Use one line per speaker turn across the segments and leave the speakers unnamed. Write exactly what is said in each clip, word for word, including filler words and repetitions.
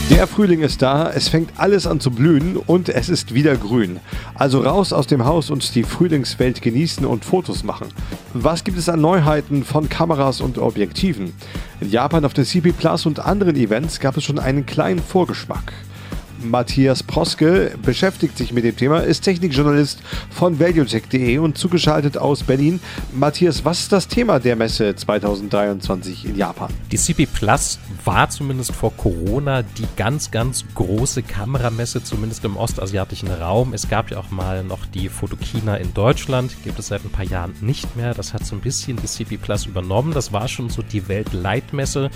Der Frühling ist da, es fängt alles an zu blühen und es ist wieder grün. Also raus aus dem Haus und die Frühlingswelt genießen und Fotos machen. Was gibt es an Neuheiten von Kameras und Objektiven? In Japan auf der C P Plus und anderen Events gab es schon einen kleinen Vorgeschmack. Matthias Proske beschäftigt sich mit dem Thema, ist Technikjournalist von valuetech punkt de und zugeschaltet aus Berlin. Matthias, was ist das Thema der Messe zwanzig dreiundzwanzig in Japan?
Die C P Plus war zumindest vor Corona die ganz, ganz große Kameramesse, zumindest im ostasiatischen Raum. Es gab ja auch mal noch die Photokina in Deutschland, gibt es seit ein paar Jahren nicht mehr. Das hat so ein bisschen die C P Plus übernommen. Das war schon so die Weltleitmesse.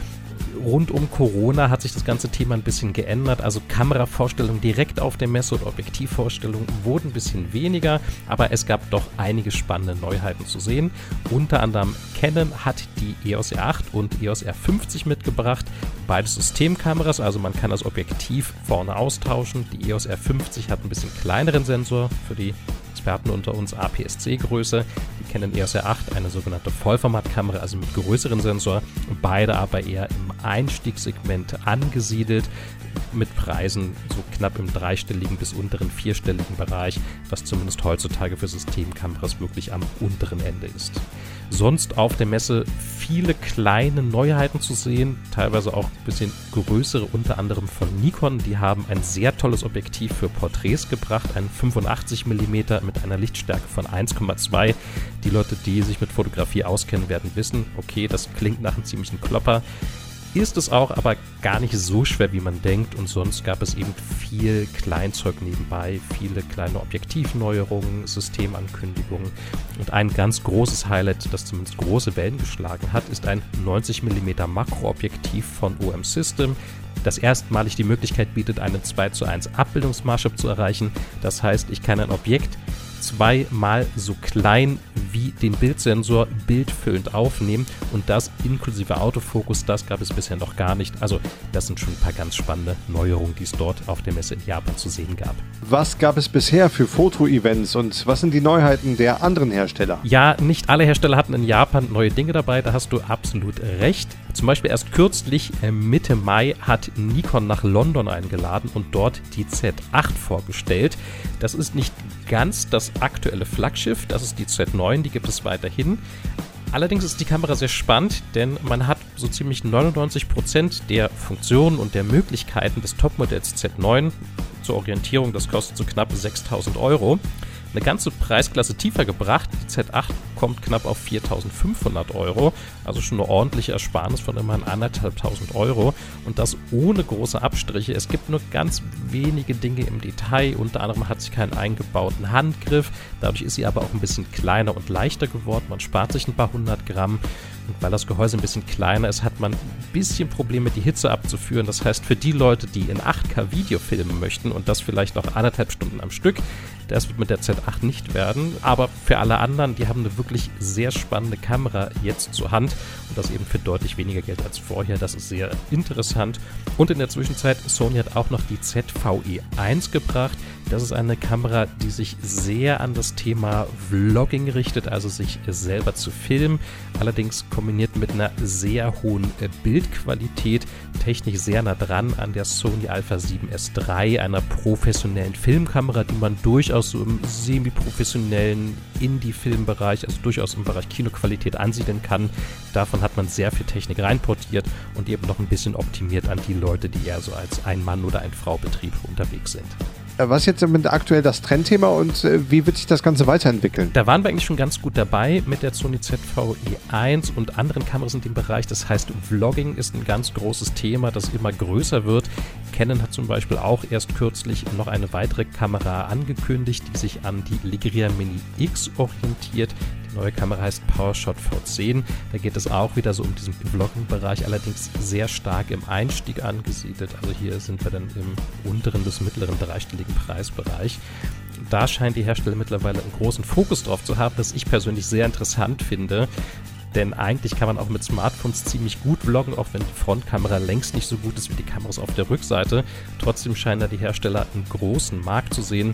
Rund um Corona hat sich das ganze Thema ein bisschen geändert, also Kameravorstellungen direkt auf der Messe und Objektivvorstellungen wurden ein bisschen weniger, aber es gab doch einige spannende Neuheiten zu sehen. Unter anderem Canon hat die E O S R acht und E O S R fünfzig mitgebracht, beides Systemkameras, also man kann das Objektiv vorne austauschen. Die E O S R fünfzig hat ein bisschen kleineren Sensor für die Experten unter uns, A P S C-Größe. Die Canon E O S R acht, eine sogenannte Vollformatkamera, also mit größeren Sensor. Beide aber eher im Einstiegssegment angesiedelt, mit Preisen so knapp im dreistelligen bis unteren vierstelligen Bereich, was zumindest heutzutage für Systemkameras wirklich am unteren Ende ist. Sonst auf der Messe viele kleine Neuheiten zu sehen, teilweise auch ein bisschen größere, unter anderem von Nikon. Die haben ein sehr tolles Objektiv für Porträts gebracht, ein fünfundachtzig Millimeter mit einer Lichtstärke von eins Komma zwei. Die Leute, die sich mit Fotografie auskennen, werden wissen, okay, das klingt nach einem ziemlichen Klopper. Ist es auch, aber gar nicht so schwer, wie man denkt. Und sonst gab es eben viel Kleinzeug nebenbei, viele kleine Objektivneuerungen, Systemankündigungen. Und ein ganz großes Highlight, das zumindest große Wellen geschlagen hat, ist ein neunzig Millimeter Makroobjektiv von O M System, das erstmalig die Möglichkeit bietet, einen zwei zu eins Abbildungsmaßstab zu erreichen. Das heißt, ich kann ein Objekt zweimal so klein wie den Bildsensor bildfüllend aufnehmen und das inklusive Autofokus, das gab es bisher noch gar nicht. Also das sind schon ein paar ganz spannende Neuerungen, die es dort auf der Messe in Japan zu sehen gab.
Was gab es bisher für Foto-Events und was sind die Neuheiten der anderen Hersteller?
Ja, nicht alle Hersteller hatten in Japan neue Dinge dabei, da hast du absolut recht. Zum Beispiel erst kürzlich, Mitte Mai, hat Nikon nach London eingeladen und dort die Z acht vorgestellt. Das ist nicht ganz das aktuelle Flaggschiff, das ist die Z neun, die gibt es weiterhin. Allerdings ist die Kamera sehr spannend, denn man hat so ziemlich neunundneunzig Prozent der Funktionen und der Möglichkeiten des Topmodells Z neun. Zur Orientierung, das kostet so knapp sechstausend Euro. Eine ganze Preisklasse tiefer gebracht. Die Z acht kommt knapp auf viertausendfünfhundert Euro, also schon eine ordentliche Ersparnis von immerhin anderthalbtausend Euro und das ohne große Abstriche. Es gibt nur ganz wenige Dinge im Detail, unter anderem hat sie keinen eingebauten Handgriff, dadurch ist sie aber auch ein bisschen kleiner und leichter geworden, man spart sich ein paar hundert Gramm. Und weil das Gehäuse ein bisschen kleiner ist, hat man ein bisschen Probleme, die Hitze abzuführen. Das heißt, für die Leute, die in acht K Video filmen möchten und das vielleicht noch anderthalb Stunden am Stück, das wird mit der Z acht nicht werden. Aber für alle anderen, die haben eine wirklich sehr spannende Kamera jetzt zur Hand und das eben für deutlich weniger Geld als vorher. Das ist sehr interessant. Und in der Zwischenzeit, Sony hat auch noch die Z V E eins gebracht. Das ist eine Kamera, die sich sehr an das Thema Vlogging richtet, also sich selber zu filmen, allerdings kombiniert mit einer sehr hohen Bildqualität, technisch sehr nah dran an der Sony Alpha sieben S drei, einer professionellen Filmkamera, die man durchaus so im semi-professionellen Indie-Filmbereich, also durchaus im Bereich Kinoqualität ansiedeln kann. Davon hat man sehr viel Technik reinportiert und eben noch ein bisschen optimiert an die Leute, die eher so als Ein-Mann- oder Ein-Frau-Betrieb unterwegs sind.
Was ist jetzt mit aktuell das Trendthema und äh, wie wird sich das Ganze weiterentwickeln?
Da waren wir eigentlich schon ganz gut dabei mit der Sony Z V E eins und anderen Kameras in dem Bereich. Das heißt, Vlogging ist ein ganz großes Thema, das immer größer wird. Canon hat zum Beispiel auch erst kürzlich noch eine weitere Kamera angekündigt, die sich an die Ligria Mini X orientiert. Die neue Kamera heißt PowerShot V zehn. Da geht es auch wieder so um diesen Vlogging-Bereich, allerdings sehr stark im Einstieg angesiedelt. Also hier sind wir dann im unteren bis mittleren dreistelligen Preisbereich. Da scheint die Hersteller mittlerweile einen großen Fokus drauf zu haben, was ich persönlich sehr interessant finde. Denn eigentlich kann man auch mit Smartphones ziemlich gut vloggen, auch wenn die Frontkamera längst nicht so gut ist wie die Kameras auf der Rückseite. Trotzdem scheinen da die Hersteller einen großen Markt zu sehen.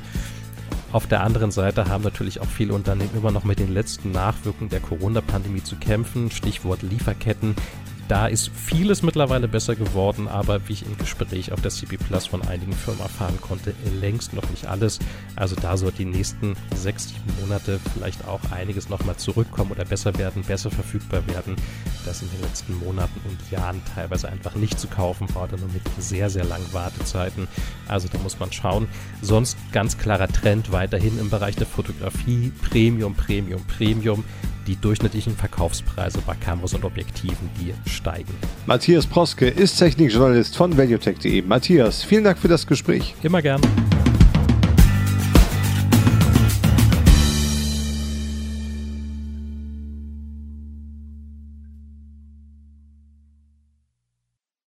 Auf der anderen Seite haben natürlich auch viele Unternehmen immer noch mit den letzten Nachwirkungen der Corona-Pandemie zu kämpfen. Stichwort Lieferketten. Da ist vieles mittlerweile besser geworden, aber wie ich im Gespräch auf der C P Plus von einigen Firmen erfahren konnte, längst noch nicht alles. Also da soll die nächsten sechs, sieben Monate vielleicht auch einiges nochmal zurückkommen oder besser werden, besser verfügbar werden. Das in den letzten Monaten und Jahren teilweise einfach nicht zu kaufen war oder nur mit sehr, sehr langen Wartezeiten. Also da muss man schauen. Sonst ganz klarer Trend weiterhin im Bereich der Fotografie. Premium, Premium, Premium. Die durchschnittlichen Verkaufspreise bei Kameras und Objektiven, die steigen.
Matthias Proske ist Technikjournalist von Valuetech punkt de. Matthias, vielen Dank für das Gespräch.
Immer gern.